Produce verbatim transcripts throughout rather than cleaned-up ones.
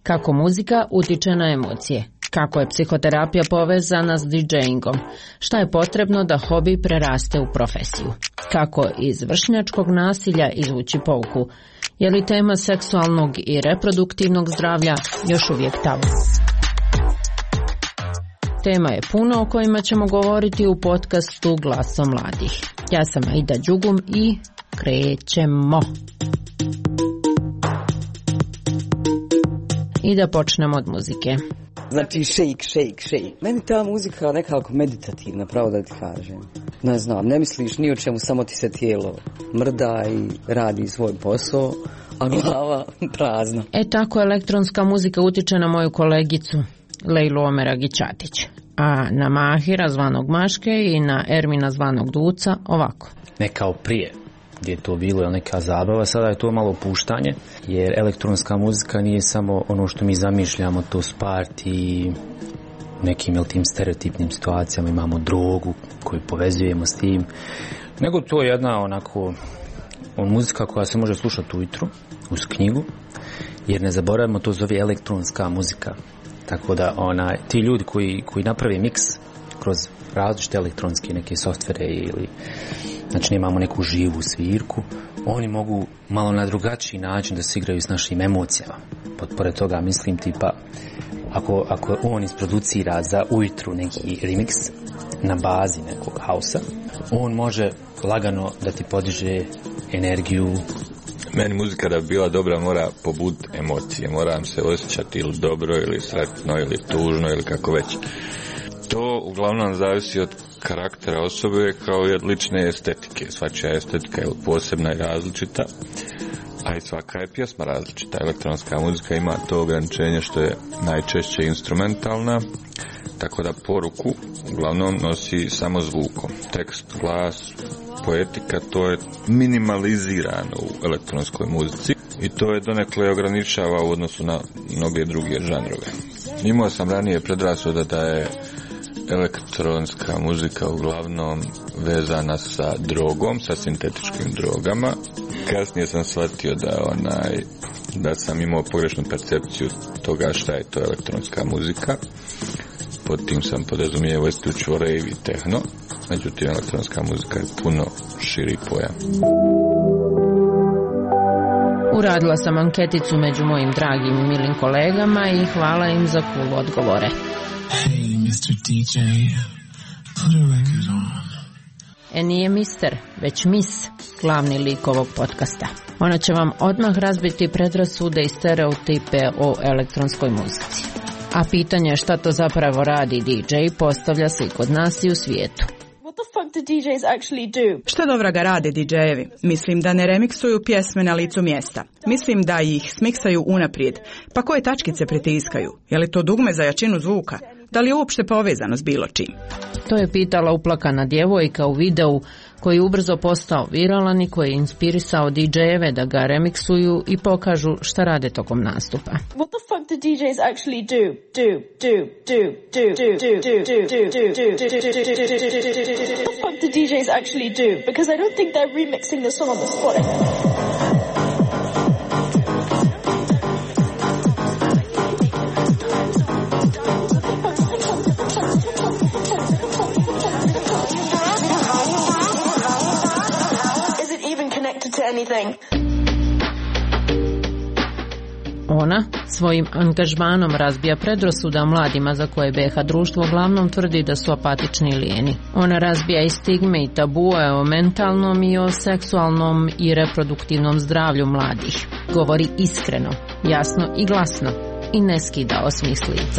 Kako muzika utiče na emocije, kako je psihoterapija povezana s didžejingom, šta je potrebno da hobi preraste u profesiju, kako iz vršnjačkog nasilja izvući pouku, je li tema seksualnog i reproduktivnog zdravlja još uvijek tabu. Tema je puno o kojima ćemo govoriti u podcastu Glasom mladih. Ja sam Aida Đugum i krećemo. I da počnemo od muzike. Znači shake, shake, shake. Meni ta muzika nekako meditativna, pravo da ti kažem. Ne znam, ne misliš ni o čemu, samo ti se tijelo mrda i radi svoj posao, a glava prazna. E tako elektronska muzika utiče na moju kolegicu Lejlu Omeragić-Ćatić, a na Mahira zvanog Maške i na Ermina zvanog Duca ovako. Ne kao prije, gdje je to bilo neka zabava, sada je to malo opuštanje, jer elektronska muzika nije samo ono što mi zamišljamo, to s party, nekim jel, tim stereotipnim situacijama, imamo drogu koju povezujemo s tim, nego to je jedna onako on, muzika koja se može slušati ujutru, uz knjigu, jer ne zaboravimo, to zove elektronska muzika. Tako da onaj, ti ljudi koji, koji naprave miks kroz različite elektronske neke softvere ili znači imamo neku živu svirku, oni mogu malo na drugačiji način da se igraju s našim emocijama. Pored toga mislim tipa ako, ako on isproducira za ujutru neki remix na bazi nekog hausa, on može lagano da ti podiže energiju. Meni muzika da bi bila dobra mora pobuditi emocije, moram se osjećati ili dobro ili sretno ili tužno ili kako već. To uglavnom zavisi od karaktera osobe kao i od lične estetike. Svačija estetika je posebna i različita, a i svaka je pjesma različita. Elektronska muzika ima to ograničenje što je najčešće instrumentalna, tako da poruku uglavnom nosi samo zvukom. Tekst, glas, poetika, to je minimalizirano u elektronskoj muzici i to je donekle ograničava u odnosu na mnoge druge žanrove. Imao sam ranije predrasuda da je elektronska muzika uglavnom vezana sa drogom, sa sintetičkim drogama. Kasnije sam shvatio da onaj da sam imao pogrešnu percepciju toga šta je to elektronska muzika. Pod tim sam podrazumijevao isključivo rave i tehno, međutim elektronska muzika je puno širi pojam. Uradila sam anketicu među mojim dragim i milim kolegama i hvala im za cool odgovore. Hey, mister D J, put a record on. E nije mister, već mis, glavni lik ovog podcasta. Ona će vam odmah razbiti predrasude i stereotipe o elektronskoj muzici. A pitanje šta to zapravo radi D J postavlja se i kod nas i u svijetu. What the fuck do D Js actually do? Šta dobra ga rade D J-evi? Mislim da ne remiksuju pjesme na licu mjesta. Mislim da ih smiksaju unaprijed. Pa koje tačkice pritiskaju? Je li to dugme za jačinu zvuka? Da li je uopšte povezano s bilo čim? To je pitala uplakana djevojka u videu koji je ubrzo postao viralan i koji je inspirisao D J-eve da ga remiksuju i pokažu šta rade tokom nastupa. What the fuck do D Js actually do? Do, do, do, do, do, do, do, do, do, do, do, do, do, do. What the fuck do D Js actually do? Because I don't think they're remixing the song on the spot. Anything. Ona svojim angažmanom razbija predrasuda mladima za koje B iH društvo uglavnom tvrdi da su apatični i lijeni. Ona razbija i stigme i tabue o mentalnom i o seksualnom i reproduktivnom zdravlju mladih. Govori iskreno, jasno i glasno i ne skida osmislica.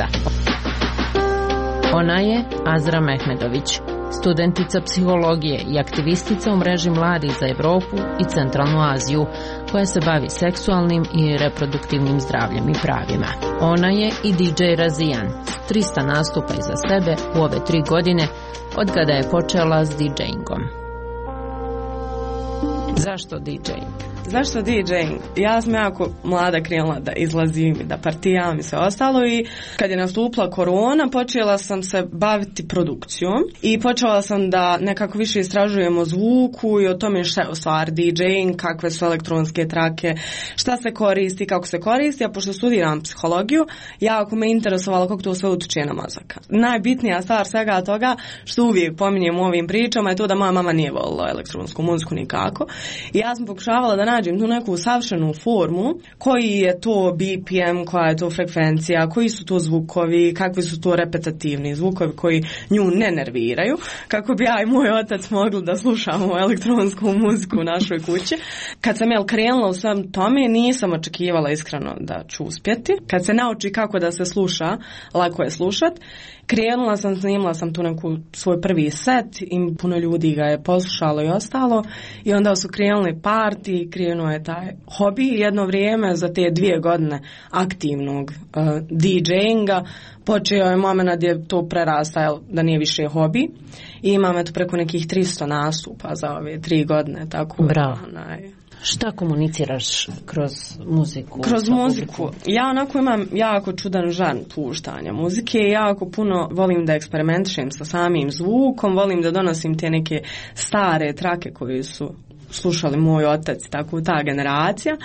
Ona je Azra Mehmedović, studentica psihologije i aktivistica u mreži Mladih za Europu i Centralnu Aziju, koja se bavi seksualnim i reproduktivnim zdravljem i pravima. Ona je i D J Razijan, s trista nastupa iza sebe u ove tri godine, od kada je počela s DJingom. Zašto DJing? Zašto DJing? Ja sam jako mlada krenula da izlazim i da partijam i sve ostalo i kad je nastupila korona počela sam se baviti produkcijom i počela sam da nekako više istražujem o zvuku i o tome šta je u stvari DJing, kakve su elektronske trake, šta se koristi, kako se koristi, a pošto studiram psihologiju, jako me interesovalo kako to sve utiče na mozak. Najbitnija stvar svega toga što uvijek pominjem u ovim pričama je to da moja mama nije volila elektronsku muziku nikako i ja sam pokušavala da nađem tu neku savršenu formu, koji je to B P M, koja je to frekvencija, koji su to zvukovi, kakvi su to repetitivni zvukovi koji nju ne nerviraju, kako bi ja i moj otac mogli da slušamo elektronsku muziku u našoj kući. Kad sam jel krenula u svem tome, nisam očekivala iskreno da ću uspjeti. Kad se nauči kako da se sluša, lako je slušat. Krenula sam, snimila sam tu neku svoj prvi set i puno ljudi ga je poslušalo i ostalo i onda su krenuli parti, krenuo je taj hobi. Jedno vrijeme za te dvije godine aktivnog uh, DJinga počeo je moment gdje to prerasta da nije više hobi i imam eto preko nekih tristo nastupa za ove tri godine. Tako. Bravo. Onaj, šta komuniciraš kroz muziku? Kroz muziku. Ja onako imam jako čudan žan puštanja muzike i jako puno volim da eksperimentišem sa samim zvukom, volim da donosim te neke stare trake koje su slušali moj otac, tako ta generacija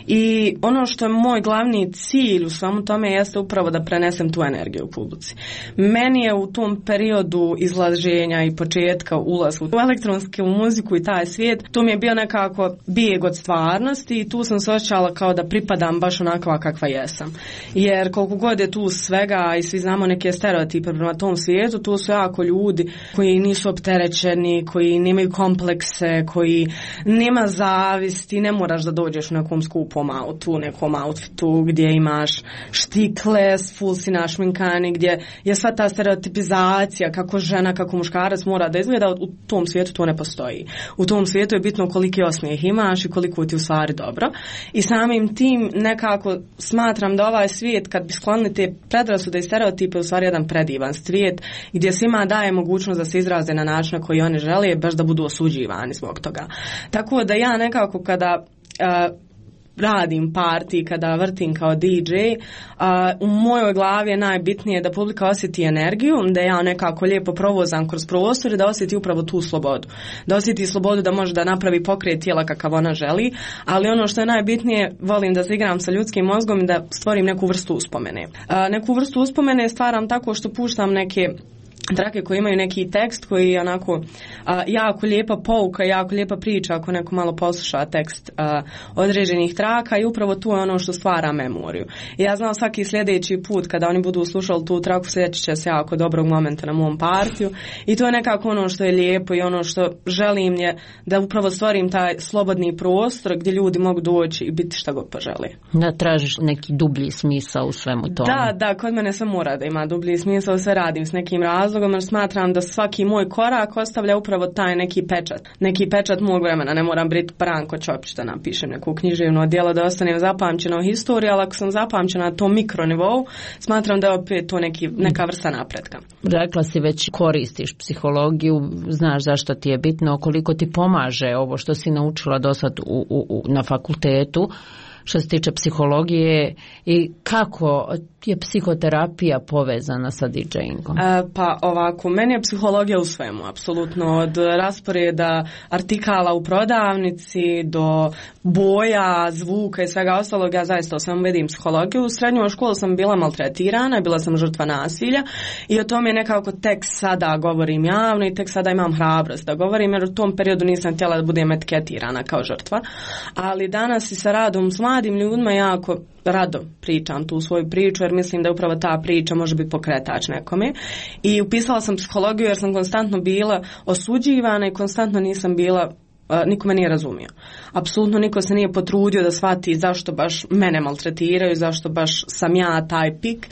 i ono što je moj glavni cilj u svemu tome jeste upravo da prenesem tu energiju u publici. Meni je u tom periodu izlaženja i početka ulaska u elektronsku muziku i taj svijet, to mi je bio nekako bijeg od stvarnosti i tu sam se osjećala kao da pripadam baš onakva kakva jesam. Jer koliko god je tu svega i svi znamo neke stereotipe prema tom svijetu, tu su jako ljudi koji nisu opterećeni, koji nemaju komplekse, koji nema zavisti, ne moraš da dođeš u nekom skupom autu, nekom outfitu gdje imaš štikle, full si našminkani, gdje je sva ta stereotipizacija kako žena, kako muškarac mora da izgleda, u tom svijetu to ne postoji. U tom svijetu je bitno koliki osmijeh imaš i koliko ti u stvari dobro. I samim tim nekako smatram da ovaj svijet, kad bi sklonili te predrasude i stereotipe, u stvari jedan predivan svijet gdje svima daje mogućnost da se izraze na način na koji oni žele, baš da budu osuđivani zbog toga. Tako da ja nekako kada uh, radim party, kada vrtim kao D J, uh, u mojoj glavi je najbitnije da publika osjeti energiju, da ja nekako lijepo provozam kroz prostor i da osjeti upravo tu slobodu. Da osjeti slobodu da može da napravi pokret tijela kakav ona želi, ali ono što je najbitnije, volim da se igram sa ljudskim mozgom i da stvorim neku vrstu uspomene. Uh, neku vrstu uspomene stvaram tako što puštam neke trake koji imaju neki tekst koji je onako a, jako lijepa pouka, jako lijepa priča ako neko malo posluša tekst a, određenih traka i upravo tu je ono što stvara memoriju. I ja znam svaki sljedeći put kada oni budu slušali tu traku sjećat će se jako dobrog momenta na mom partiju i to je nekako ono što je lijepo i ono što želim je da upravo stvorim taj slobodni prostor gdje ljudi mogu doći i biti šta god požele. Da tražiš neki dublji smisao u svemu tome. Da, da, kod mene sve mora da ima dublji smisao, sve radim s nekim razlogom jer smatram da svaki moj korak ostavlja upravo taj neki pečat. Neki pečat mog vremena. Ne moram biti Branko Ćopić da napišem neku književno djelo da ostanem zapamćena u historiji, ali ako sam zapamćena na tom mikronivou, smatram da je opet to neki, neka vrsta napretka. Rekla si već koristiš psihologiju, znaš zašto ti je bitno, koliko ti pomaže ovo što si naučila do sad u, u, u, na fakultetu, što se tiče psihologije i kako je psihoterapija povezana sa DJingom? E, pa ovako, meni je psihologija u svemu, apsolutno, od rasporeda artikala u prodavnici do boja, zvuka i svega ostalog, ja zaista o svemu vidim psihologiju. U srednjoj školi sam bila maltretirana, bila sam žrtva nasilja i o tome nekako tek sada govorim javno i tek sada imam hrabrost da govorim, jer u tom periodu nisam htjela da budem etiketirana kao žrtva, ali danas i sa radom s mladim ljudima jako rado pričam tu svoju priču jer mislim da upravo ta priča može biti pokretač nekome i upisala sam psihologiju jer sam konstantno bila osuđivana i konstantno nisam bila, niko me nije razumio. Apsolutno niko se nije potrudio da shvati zašto baš mene maltretiraju, zašto baš sam ja taj pik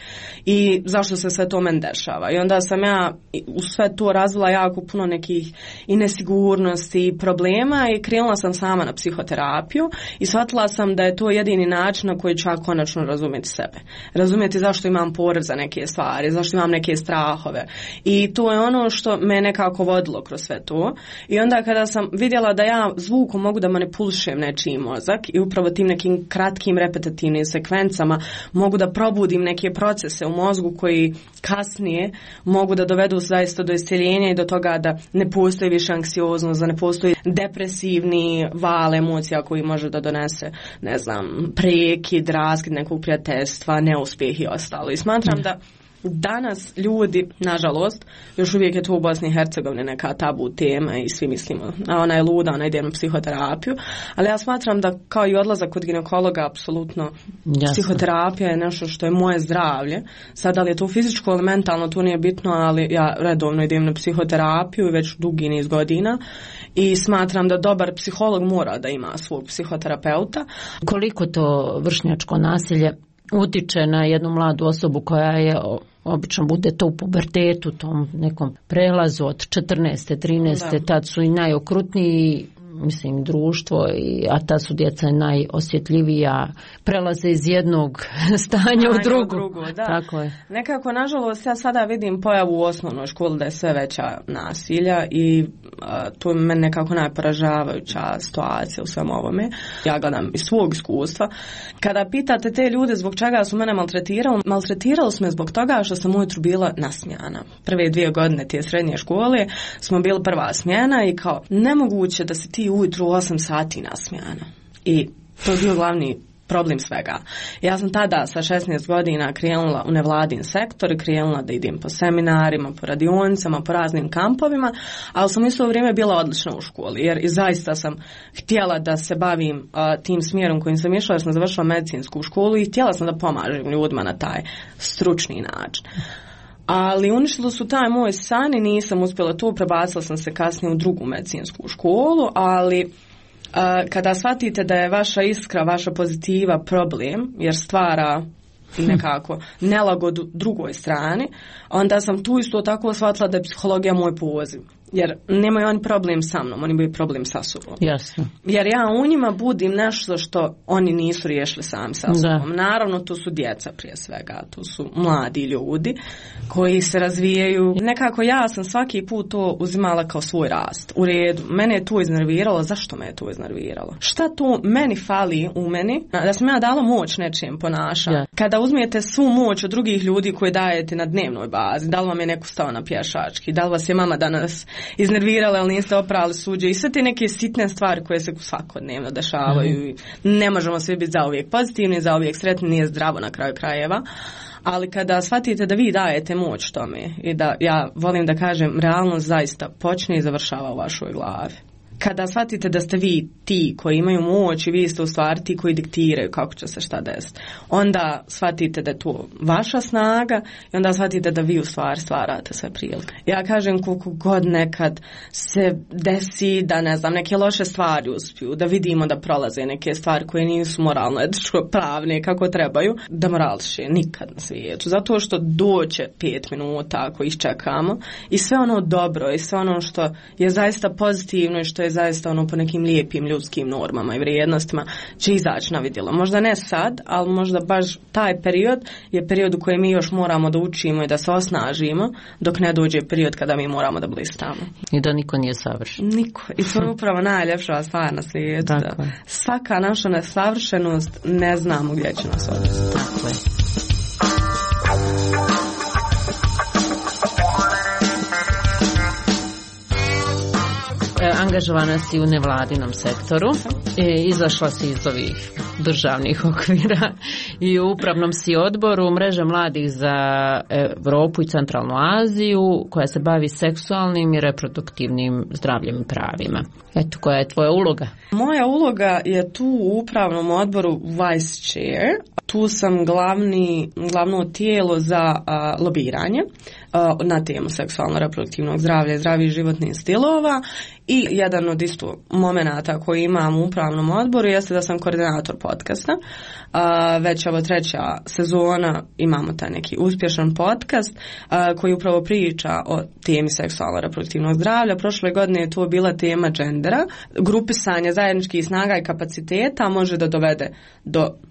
i zašto se sve to meni dešava. I onda sam ja u sve to razvila jako puno nekih i nesigurnosti i problema i krenula sam sama na psihoterapiju i shvatila sam da je to jedini način na koji ću ja konačno razumjeti sebe. Razumjeti zašto imam poriv za neke stvari, zašto imam neke strahove. I to je ono što me nekako vodilo kroz sve to. I onda kada sam vidjela da da ja zvukom mogu da manipulišem nečiji mozak i upravo tim nekim kratkim repetitivnim sekvencama mogu da probudim neke procese u mozgu koji kasnije mogu da dovedu zaista do isceljenja i do toga da ne postoji više anksioznost, da ne postoji depresivni val emocija koji može da donese, ne znam, prekid, raskid nekog prijateljstva, neuspjeh i ostalo. I smatram da danas ljudi, nažalost, još uvijek je to u Bosni i Hercegovini neka tabu tema i svi mislimo, a ona je luda, ona ide na psihoterapiju, ali ja smatram da kao i odlazak kod ginekologa, apsolutno psihoterapija je nešto što je moje zdravlje. Sad, da li je to fizičko ili mentalno, to nije bitno, ali ja redovno idem na psihoterapiju i već dugi niz godina i smatram da dobar psiholog mora da ima svog psihoterapeuta. Koliko to vršnjačko nasilje utiče na jednu mladu osobu koja je obično bude to u pubertetu, tom nekom prelazu od četrnaeste, trinaeste, da. Tad su i najokrutniji, mislim, društvo, i, a ta su djeca najosjetljivija, prelaze iz jednog stanja u drugu. drugu da. Tako je. Nekako, nažalost, ja sada vidim pojavu u osnovnoj školi da je sve veća nasilja i a, to je meni nekako najporažavajuća situacija u svem ovome. Ja gledam iz svog iskustva. Kada pitate te ljude zbog čega su mene maltretirali, maltretirali su me zbog toga što sam ujutru bila nasmijana. Prve dvije godine te srednje škole smo bili prva smjena i kao nemoguće da si ti ujutru u osam sati nasmijana. I to je bio glavni problem svega. Ja sam tada sa šesnaest godina krenula u nevladin sektor i krenula da idem po seminarima, po radionicama, po raznim kampovima, ali sam isto vrijeme bila odlična u školi, jer i zaista sam htjela da se bavim uh, tim smjerom kojim sam išla, jer sam završila medicinsku školu i htjela sam da pomažem ljudima na taj stručni način. Ali uništilo su taj moj san i nisam uspjela to, prebacila sam se kasnije u drugu medicinsku školu, ali uh, kada shvatite da je vaša iskra, vaša pozitiva problem, jer stvara nekako nelagodu drugoj strani, onda sam tu isto tako shvatila da je psihologija moj poziv. Jer nemaju oni problem sa mnom, oni imaju problem sa sobom. Jasno. Jer ja u njima budim nešto što oni nisu riješili sami sa sobom. Da. Naravno, to su djeca prije svega, to su mladi ljudi koji se razvijaju. Nekako ja sam svaki put to uzimala kao svoj rast. U redu, mene je to iznerviralo. Zašto me je to iznerviralo? Šta to meni fali u meni? Da sam ja dala moć nečijem ponašanju. Ja. Kada uzmijete svu moć od drugih ljudi koje dajete na dnevnoj bazi, da li vam je neko stao na pješački, da li vas je mama danas iznervirale, ali niste oprali suđe i sve te neke sitne stvari koje se svakodnevno dešavaju. Mm-hmm. Ne možemo svi biti zauvijek pozitivni, zauvijek sretni, nije zdravo na kraju krajeva. Ali kada shvatite da vi dajete moć tome i da, ja volim da kažem, realnost zaista počne i završava u vašoj glavi. Kada shvatite da ste vi ti koji imaju moć i vi ste u stvari ti koji diktiraju kako će se šta desiti, onda shvatite da je to vaša snaga i onda shvatite da vi u stvari stvarate sve prilike. Ja kažem, koliko god nekad se desi da, ne znam, neke loše stvari uspiju, da vidimo da prolaze neke stvari koje nisu moralno etičko pravne kako trebaju, da morališe nikad na svijetu. Zato što doće pet minuta ako iščekamo i sve ono dobro i sve ono što je zaista pozitivno i što je zaista ono po nekim lijepim ljudskim normama i vrijednostima će izaći na vidjelo. Možda ne sad, ali možda baš taj period je period u kojem mi još moramo da učimo i da se osnažimo, dok ne dođe period kada mi moramo da blistamo. I da niko nije savršen. Niko. I to je upravo najljepša stvar na svijetu. Da svaka naša nesavršenost ne znamo gdje će nas odvesti. Tako je. Angažovana si u nevladinom sektoru, e, izašla si iz ovih državnih okvira i u upravnom si odboru Mreže mladih za Europu i Centralnu Aziju koja se bavi seksualnim i reproduktivnim zdravljem i pravima. Eto, koja je tvoja uloga? Moja uloga je tu u upravnom odboru vice chair. Tu sam glavni, glavno tijelo za a, lobiranje a, na temu seksualno-reproduktivnog zdravlja i zdravih životnih stilova i jedan od isto momenata koji imam u upravnom odboru jeste da sam koordinator podcasta. A, već ovo treća sezona imamo taj neki uspješan podcast a, koji upravo priča o temi seksualno-reproduktivnog zdravlja. Prošle godine je to bila tema gendera. Grupisanje zajedničkih snaga i kapaciteta može da dovede do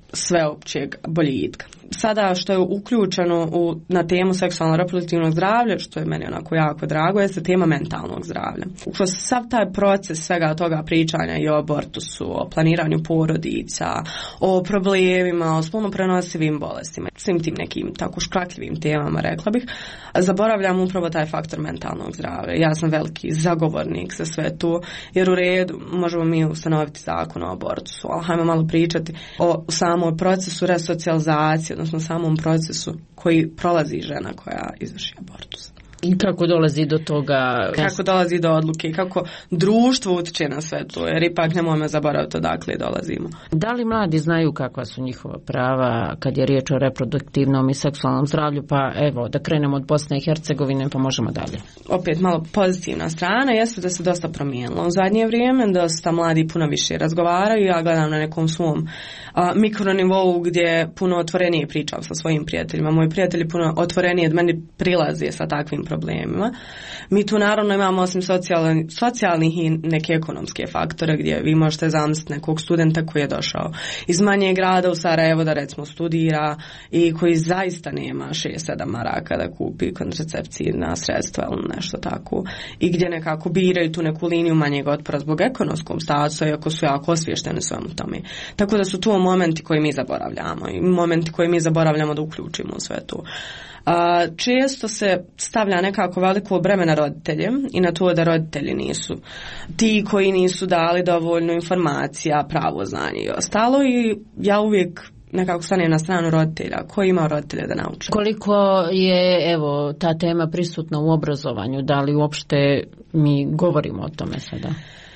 sveopćeg boljitka. Sada što je uključeno u, na temu seksualno reproduktivnog zdravlja, što je meni onako jako drago, jeste tema mentalnog zdravlja. Kroz sav taj proces svega toga pričanja i o abortusu, o planiranju porodica, o problemima, o spolno prenosivim bolestima, svim tim nekim tako škrakljivim temama, rekla bih, zaboravljam upravo taj faktor mentalnog zdravlja. Ja sam veliki zagovornik za sve to, jer u redu možemo mi ustanoviti zakon o abortusu, ali hajmo malo pričati o samom procesu resocijalizacije, odnosno samom procesu koji prolazi žena koja izvrši abortus. I kako dolazi do toga? Kako dolazi do odluke, kako društvo utiče na sve to, jer ipak nemojmo zaboraviti odakle dolazimo. Da li mladi znaju kakva su njihova prava kad je riječ o reproduktivnom i seksualnom zdravlju? Pa evo, da krenemo od Bosne i Hercegovine pa možemo dalje. Opet malo pozitivna strana jeste da se dosta promijenilo u zadnje vrijeme, dosta mladi puno više razgovaraju. Ja gledam na nekom svom a, mikronivou gdje puno otvorenije pričam sa svojim prijateljima. Moji prijatelji puno otvorenije od meni prilaze sa takvim problemima. Mi tu naravno imamo osim socijalni, socijalnih i neke ekonomske faktore gdje vi možete zamisliti nekog studenta koji je došao iz manjeg grada u Sarajevo da recimo studira i koji zaista nema šest sedam maraka da kupi kontracepcijna sredstva ili nešto tako i gdje nekako biraju tu neku liniju manjeg otpora zbog ekonomskog statusa iako su jako osviješteni svemu tome. Tako da su to momenti koji mi zaboravljamo i momenti koji mi zaboravljamo da uključimo u sve to. A, često se stavlja nekako veliko breme na roditelje i na to da roditelji nisu ti koji nisu dali dovoljno informacija, pravo znanje i ostalo i ja uvijek nekako stanem na stranu roditelja. Ko ima roditelja da nauči? Koliko je evo ta tema prisutna u obrazovanju? Da li uopšte mi govorimo o tome sada?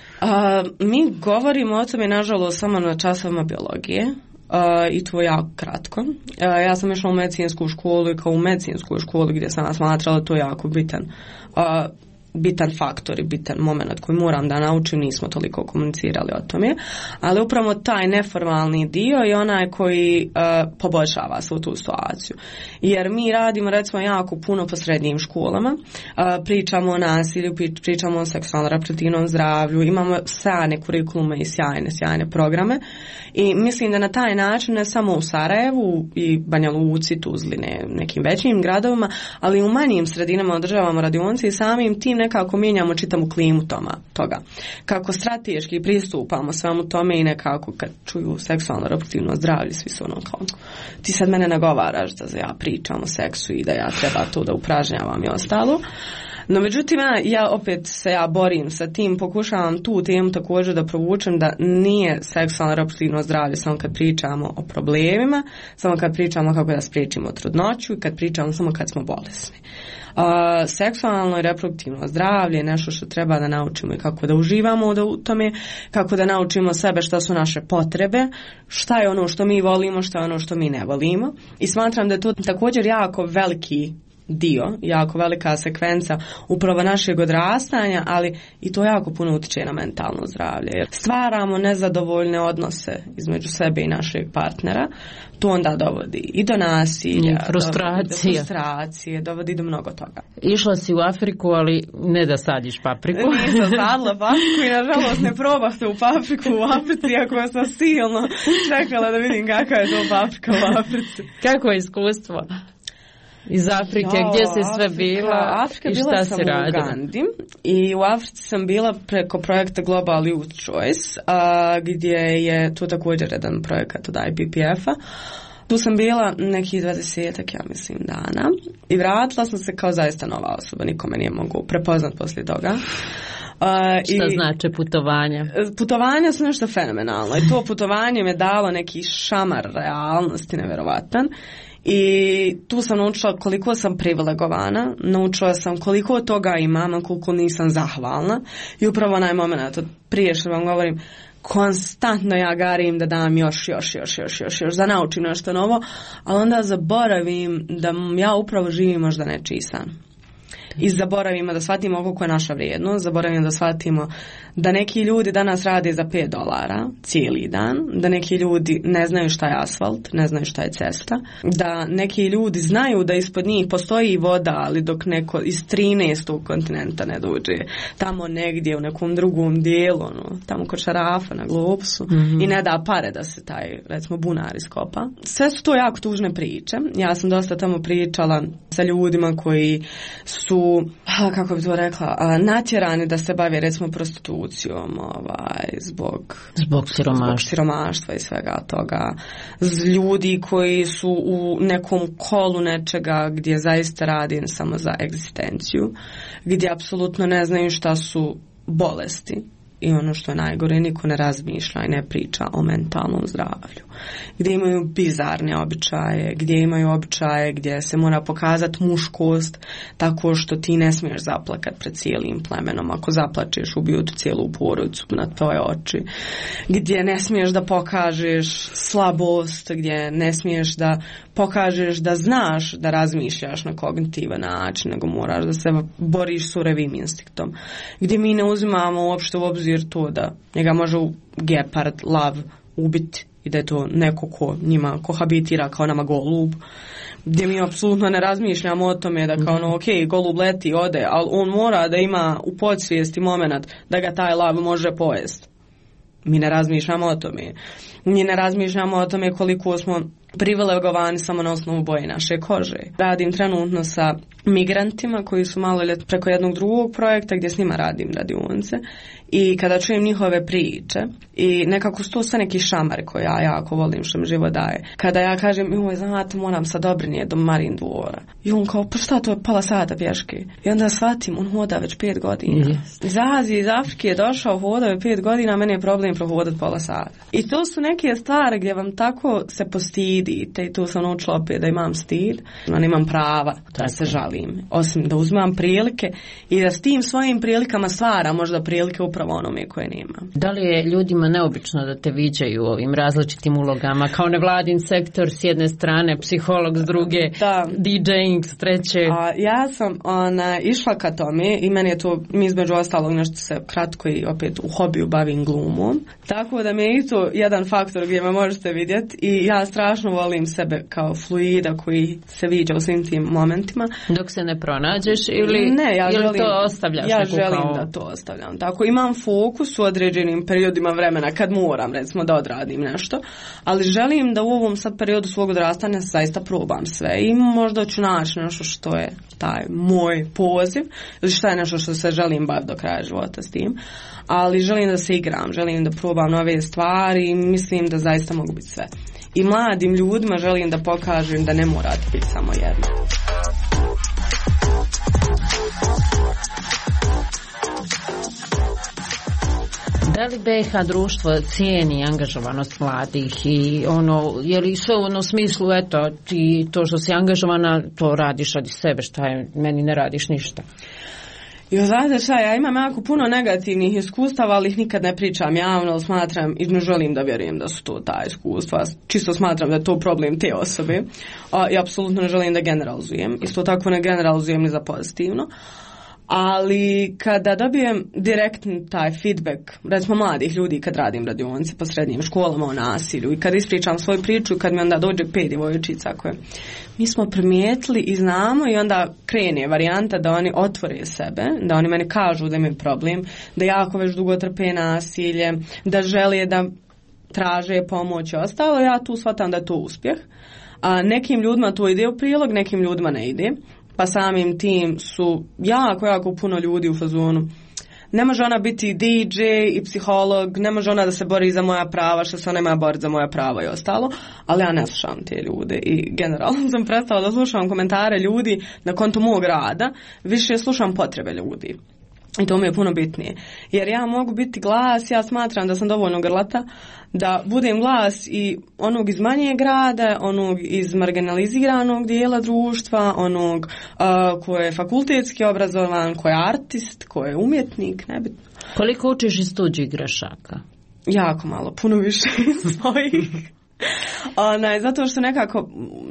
A, mi govorimo o tome nažalost samo na časovima biologije. Uh, i to jako kratko. Uh, ja sam išla u medicinsku školu i kao u medicinskoj školi gdje sam smatrala to jako bitan uh, bitan faktor i bitan moment koji moram da naučim, nismo toliko komunicirali o tome, ali upravo taj neformalni dio je onaj koji uh, poboljšava svu tu situaciju. Jer mi radimo recimo jako puno po srednjim školama, uh, pričamo o nasilju, pričamo o seksualno reproduktivnom zdravlju, imamo sjajne kurikulume i sjajne, sjajne programe i mislim da na taj način ne samo u Sarajevu i Banja Luci, Tuzline, nekim većim gradovima, ali i u manjim sredinama održavamo radionice i samim tim nekako mijenjamo čitavu klimu toma, toga. Kako strateški pristupamo svemu tome i nekako kad čuju seksualno reproduktivno zdravlje, svi su ono kao, ti sad mene nagovaraš da ja pričam o seksu i da ja treba to da upražnjavam i ostalo. No međutim, ja opet se ja borim sa tim, pokušavam tu temu također da provučem da nije seksualno reproduktivno zdravlje samo kad pričamo o problemima, samo kad pričamo kako da spriječimo trudnoću i kad pričamo samo kad smo bolesni. Uh, seksualno i reproduktivno zdravlje je nešto što treba da naučimo i kako da uživamo u tome, kako da naučimo sebe šta su naše potrebe, šta je ono što mi volimo, šta je ono što mi ne volimo i smatram da je to također jako veliki dio, jako velika sekvenca upravo našeg odrastanja, ali i to jako puno utiče na mentalno zdravlje. Jer stvaramo nezadovoljne odnose između sebe i našeg partnera, to onda dovodi i do nasilja, frustracije. Dovodi do frustracije, dovodi do mnogo toga. Išla si u Afriku, ali ne da sadiš papriku. Nisam sadila papriku i nažalost ne probah se u papriku u Africi, iako sam silno čekala da vidim kakva je to paprika u Africi. Kako je iskustvo? Iz Afrike, jo, gdje si sve bila Afrika, i šta bila si radila? U Ugandi i u Africi sam bila preko projekta Global Youth Choice, a, gdje je tu također jedan projekat od I P P F-a. Tu sam bila nekih dvadesetak, ja mislim, dana i vratila sam se kao zaista nova osoba, nikome nije mogu prepoznat poslije toga. Uh, Šta i znači putovanja? Putovanja su nešto fenomenalno i to putovanje me dalo neki šamar realnosti nevjerovatan. I tu sam naučila koliko sam privilegovana, naučila sam koliko toga imam, koliko nisam zahvalna i upravo onaj moment od prije što vam govorim, konstantno ja garim da dam još, još, još, još, još, još, da naučim nešto novo, ali onda zaboravim da ja upravo živim možda nečiji san. I zaboravimo da shvatimo koliko je naša vrijednost, zaboravimo da shvatimo da neki ljudi danas rade za pet dolara cijeli dan, da neki ljudi ne znaju šta je asfalt, ne znaju šta je cesta, da neki ljudi znaju da ispod njih postoji voda, ali dok neko iz trinaestog kontinenta ne dođe tamo negdje u nekom drugom dijelu, ono, tamo kod Šarafa na Globusu, mm-hmm. i ne da pare da se taj, recimo, bunar iskopa. Sve su to jako tužne priče. Ja sam dosta tamo pričala sa ljudima koji su, kako bi to rekla, natjerani da se bave, recimo, prostitucijom, ovaj, zbog, zbog siromaštva. zbog siromaštva i svega toga. Z ljudi koji su u nekom kolu nečega gdje zaista radi samo za egzistenciju, gdje apsolutno ne znaju šta su bolesti. I ono što je najgore, niko ne razmišlja i ne priča o mentalnom zdravlju. Gdje imaju bizarne običaje, gdje imaju običaje gdje se mora pokazati muškost tako što ti ne smiješ zaplakat pred cijelim plemenom. Ako zaplačeš, ubiju tu cijelu porodicu na tvoje oči. Gdje ne smiješ da pokažeš slabost, gdje ne smiješ da pokažeš da znaš da razmišljaš na kognitivan način, nego moraš da se boriš surevim instinktom. Gdje mi ne uzimamo uopšte u obzir to da njega može gepard, lav ubiti i da je to neko ko njima kohabitira kao nama golub, gdje mi apsolutno ne razmišljamo o tome da kao ono, ok, golub leti, ode, ali on mora da ima u podsvijesti moment da ga taj lav može pojesti. Mi ne razmišljamo o tome. Mi ne razmišljamo o tome koliko smo privilegovani samo na osnovu boje naše kože. Radim trenutno sa migrantima koji su malo let preko jednog drugog projekta gdje s njima radim radionice i kada čujem njihove priče i nekako su to sve neki šamari koje ja jako volim što mi život daje. Kada ja kažem, joj, znate, moram sa Dobrinje do Marin dvora. I on kao, pa šta to je pola sata pješke? I onda shvatim, on hoda već pet godina. Yes. Iz Azije, iz Afrike je došao, hoda već pet godina, meni je problem prohodati pola sata. I to su neke stvari gdje vam tako se postidite i tu sam naučila opet da imam stid, no nemam prava da se žalim. Osim da uzmem prilike i da s tim svojim prilikama stvara možda prilike upravo onome koje nema. Da li je ljudima neobično da te viđaju u ovim različitim ulogama, kao nevladin sektor s jedne strane, psiholog s druge, da. DJing s treće? A, ja sam ona, išla ka tome i meni je to, mi između ostalog nešto se kratko i opet u hobiju bavim glumom, tako da mi je i to jedan faktor gdje me možete vidjeti i ja strašno volim sebe kao fluida koji se viđa u svim tim momentima. Dok se ne pronađeš ili, ne, ja ili želim, to ostavljaš? Ja želim kao... da to ostavljam. Tako imam fokus u određenim periodima vremena kad moram recimo da odradim nešto, ali želim da u ovom sad periodu svog odrastanja zaista probam sve i možda ću naći nešto što je taj moj poziv ili što je nešto što se želim baviti do kraja života s tim, ali želim da se igram, želim da probam nove stvari i mislim da zaista mogu biti sve. I mladim ljudima želim da pokažem da ne morate biti samo jedno. Da li B i H društvo cijeni angažovanost mladih i ono, je li sve u onom smislu, eto, ti to što si angažovana, to radiš radi sebe, šta je, meni ne radiš ništa? Jo, znate šta, ja imam jako puno negativnih iskustava, ali ih nikad ne pričam javno, smatram i ne želim da vjerujem da su to ta iskustva. Čisto smatram da je to problem te osobe a, i apsolutno ne želim da generalizujem. Isto tako ne generalizujem ni za pozitivno. Ali kada dobijem direktni taj feedback, recimo mladih ljudi kad radim radionice po srednjim školama o nasilju i kad ispričam svoju priču, kad mi onda dođe pet djevojčica koje mi smo primijetili i znamo i onda krene varijanta da oni otvore sebe, da oni meni kažu da imaju problem, da jako već dugo trpe nasilje, da žele da traže pomoć i ostalo, ja tu shvatam da je to uspjeh. A nekim ljudima to ide u prilog, nekim ljudima ne ide. Pa samim tim su jako, jako puno ljudi u fazonu. Ne može ona biti D J i psiholog, ne može ona da se bori za moja prava, što se ona ima boriti za moja prava i ostalo, ali ja ne slušam te ljude i generalno sam prestala da slušam komentare ljudi na konto mog rada, više slušam potrebe ljudi. I to mi je puno bitnije. Jer ja mogu biti glas, ja smatram da sam dovoljno grlata, da budem glas i onog iz manjeg grada, onog iz marginaliziranog dijela društva, onog uh, ko je fakultetski obrazovan, ko je artist, ko je umjetnik, nebitno. Koliko učiš iz tuđih grešaka? Jako malo, puno više iz svojih. Onaj, zato što nekako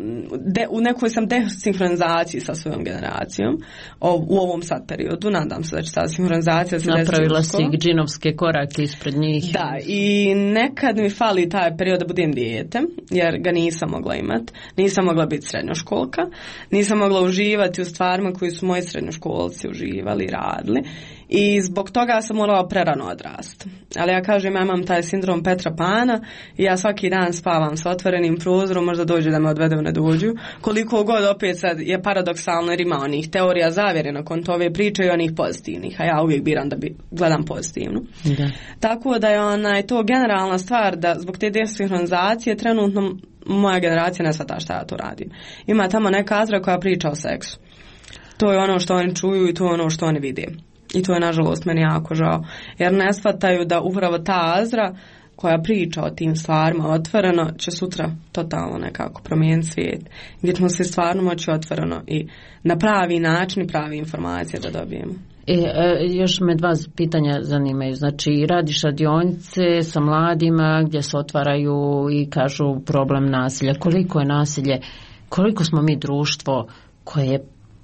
de, u nekoj sam desinhronizaciji sa svojom generacijom o, u ovom sad periodu. Nadam se da će ta sinhronizacija se desiti. Napravila si džinovske korake ispred njih. Da, i nekad mi fali taj period da budem dijete, jer ga nisam mogla imati. Nisam mogla biti srednjoškolka, nisam mogla uživati u stvarima koji su moji srednjoškolci uživali i radili. I zbog toga sam morala prerano odrasti. Ali ja kažem, ja imam taj sindrom Petra Pana i ja svaki dan spavam s otvorenim prozorom, možda dođe da me odvede ne dođu. Koliko god opet sad je paradoksalno jer ima onih teorija zavjere nakon ove priče i onih pozitivnih, a ja uvijek biram da bi gledam pozitivnu. Da. Tako da je onaj, to generalna stvar da zbog te desinhronizacije trenutno moja generacija ne shvata šta ja to radim. Ima tamo neka Azra koja priča o seksu. To je ono što oni čuju i to je ono što oni vide. I to je nažalost meni jako žao. Jer ne shvataju da upravo ta Azra koja priča o tim stvarima otvoreno će sutra totalno nekako promijeniti svijet. Gdje ćemo se stvarno moći otvoreno i na pravi način i pravi informacije da dobijemo. E, e, još me dva pitanja zanimaju. Znači, radiš radionice sa mladima gdje se otvaraju i kažu problem nasilja. Koliko je nasilje, koliko smo mi društvo koje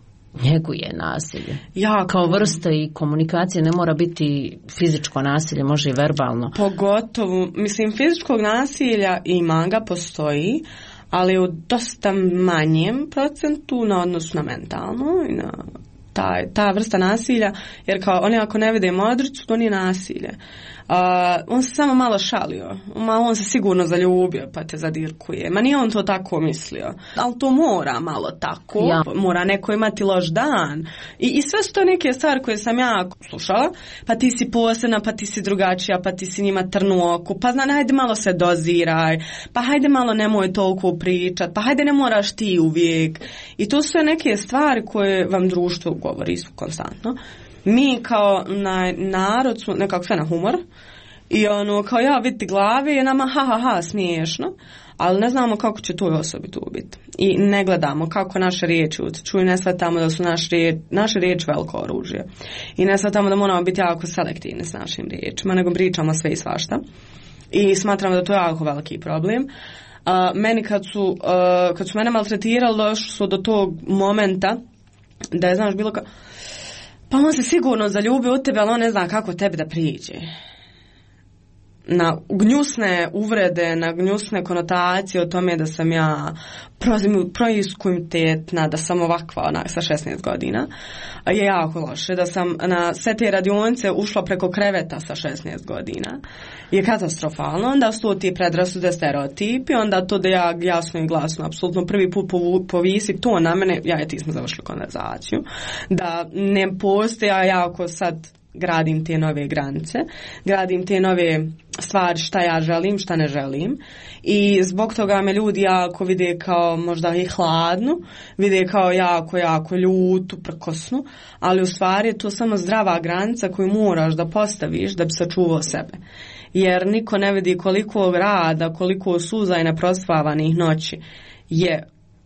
njeguje nasilje? Ja, kao vrsta i komunikacije ne mora biti fizičko nasilje, može i verbalno. Pogotovo, mislim, fizičkog nasilja ima ga, postoji, ali u dosta manjem procentu na odnosu na mentalno i na ta, ta vrsta nasilja, jer kao oni ako ne vide modricu, to nije nasilje. Uh, on se samo malo šalio, malo on se sigurno zaljubio pa te zadirkuje, ma nije on to tako mislio, ali to mora malo tako, ja. Mora neko imati loš dan i, i sve su to neke stvari koje sam ja slušala, pa ti si posebna, pa ti si drugačija, pa ti si njima trnu oku, pa zna, hajde malo se doziraj, pa hajde malo nemoj toliko pričat, pa hajde ne moraš ti uvijek, i to su sve neke stvari koje vam društvo govori su konstantno. Mi kao na, narod su nekako sve na humor i ono kao ja vidite glave i nama ha ha ha smiješno, ali ne znamo kako će toj osobi tu biti i ne gledamo kako naše riječi utječu i ne shvatamo da su naš riječ, naše riječi veliko oružje i ne shvatamo da moramo biti jako selektivni s našim riječima, nego pričamo sve i svašta i smatramo da to je jako veliki problem. Uh, meni kad su, uh, kad su mene maltretirali došli su do tog momenta da je znaš bilo kao pa on se sigurno zaljubio u tebe, ali on ne zna kako tebi da priđe. Na gnjusne uvrede, na gnjusne konotacije o tome da sam ja proiskuitetna, da sam ovakva ona, sa šesnaest godina, je jako loše. Da sam na sve te radionice ušla preko kreveta sa šesnaest godina je katastrofalno. Onda su to ti predrasude, stereotipi, onda to da ja jasno i glasno apsolutno prvi put povisi to na mene, ja i ti smo završili konverzaciju, da ne postoji, ja jako sad gradim te nove granice, gradim te nove stvari šta ja želim, šta ne želim i zbog toga me ljudi jako vide kao možda i hladnu, vide kao jako, jako ljutu, prkosnu, ali u stvari je to samo zdrava granica koju moraš da postaviš da bi sačuvao sebe. Jer niko ne vidi koliko rada, koliko suza i neprospavanih noći je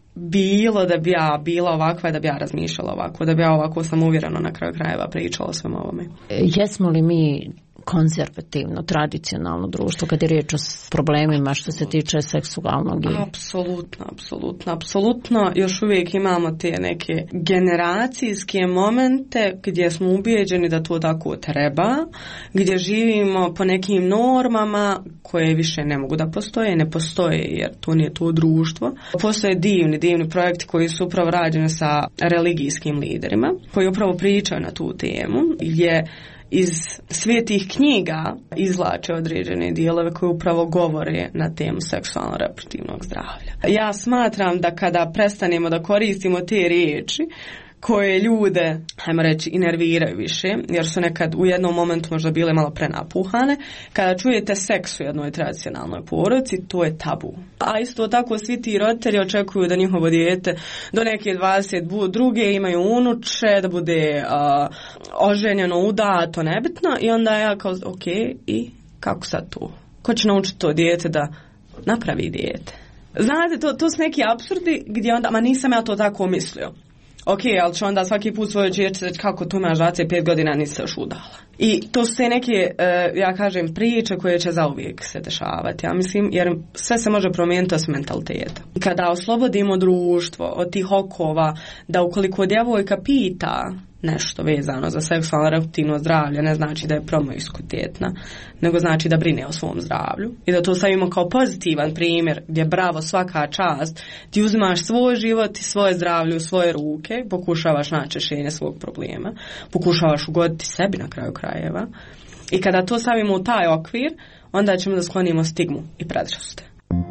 bilo da bi ja bila ovakva i da bi ja razmišljala ovako, da bi ja ovako samouvjereno na kraju krajeva pričala o svem ovome. Jesmo li mi konzervativno, tradicionalno društvo kad je riječ o problemima što se tiče seksualnog? I... Apsolutno, apsolutno, apsolutno. Još uvijek imamo te neke generacijske momente gdje smo ubijeđeni da to tako treba, gdje živimo po nekim normama koje više ne mogu da postoje, ne postoje jer to nije to društvo. Postoje divni, divni projekti koji su upravo rađeni sa religijskim liderima, koji upravo pričaju na tu temu, gdje iz svetih knjiga izvlače određene dijelove koje upravo govore na temu seksualno-reproduktivnog zdravlja. Ja smatram da kada prestanemo da koristimo te riječi koje ljude, hajmo reći, inerviraju više, jer su nekad u jednom momentu možda bile malo prenapuhane. Kada čujete seks u jednoj tradicionalnoj porodici, to je tabu. A isto tako svi ti roditelji očekuju da njihovo dijete do neke dvadeset druge imaju unuče, da bude uh, oženjeno, udato, nebitno, i onda ja kao, ok, i kako sad to? Ko će naučiti to dijete da napravi dijete? Znate, to, to su neki apsurdi gdje onda, ma nisam ja to tako mislio. Ok, ali ću onda svaki put svojoj čerci reći kako tu imaš dvadeset pet godina, nisi se još udala. I to su te neke, uh, ja kažem, priče koje će zauvijek se dešavati, ja mislim, jer sve se može promijeniti s mentalitetom. Kada oslobodimo društvo od tih okova, da ukoliko djevojka pita nešto vezano za seksualno reproduktivno zdravlje, ne znači da je promiskuitetna, nego znači da brine o svom zdravlju. I da to stavimo kao pozitivan primjer gdje bravo svaka čast, ti uzimaš svoj život i svoje zdravlje u svoje ruke, pokušavaš naći rješenje svog problema, pokušavaš ugoditi sebi na kraju krajeva. I kada to stavimo u taj okvir, onda ćemo da sklonimo stigmu i predrasude.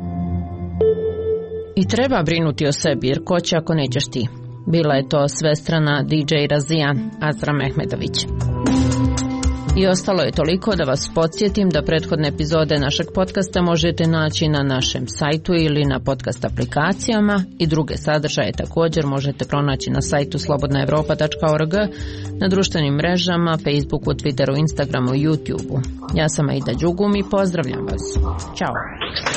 I treba brinuti o sebi, jer ko će ako nećeš ti? Bila je to svestrana D J Razija Azra Mehmedović. I ostalo je toliko da vas podsjetim da prethodne epizode našeg podcasta možete naći na našem sajtu ili na podcast aplikacijama i druge sadržaje također možete pronaći na sajtu slobodna evropa tačka org, na društvenim mrežama, Facebooku, Twitteru, Instagramu i YouTubeu. Ja sam Aida Đugum i pozdravljam vas. Ćao!